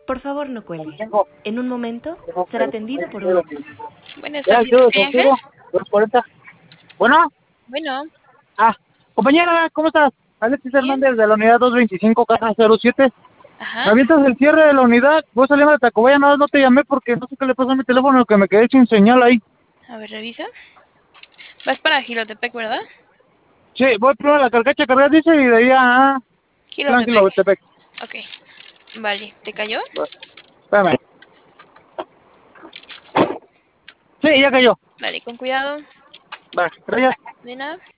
Por favor, no cuelgue. Tengo, En un momento tengo será que- atendido por un... tengo que- Buenas Ya, tardes, yo, ¿soy Ángel? 240. Bueno, Bueno, compañera, ¿cómo estás? Alexis bien. Hernández de la unidad 225, caja 07. Ajá. ¿Me avientas el cierre de la unidad? Voy saliendo de Tacubaya, nada más no te llamé porque no sé qué le pasó a mi teléfono, que me quedé sin señal ahí. A ver, revisa. Vas para Gilotepec, ¿verdad? Sí, voy primero a la Calcacha Carrera, dice, y de ahí a Gilotepec. Tepec. Ok. Vale, ¿te cayó? Espérame. Sí, ya cayó. Vale, con cuidado. Va, gracias. De nada.